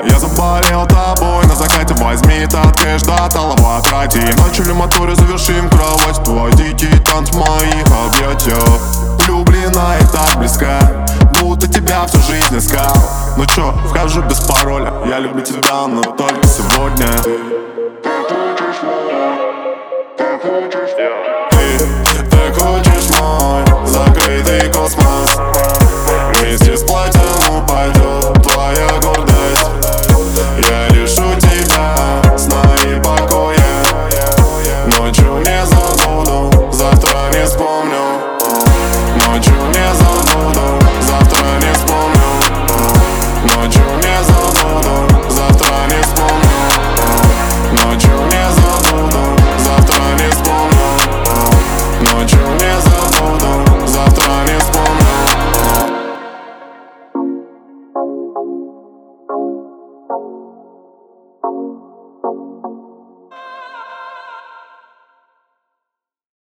Я заболел тобой, на закате возьми этот кэш, до талого трати. Начали моторы, завершим кровать. Твой дикий танц в моих объятиях. Влюблена и так близка, будто тебя всю жизнь искал. Ну чё, вхожу без пароля. Я люблю тебя, но только сегодня. Ты хочешь мой закрытый космос.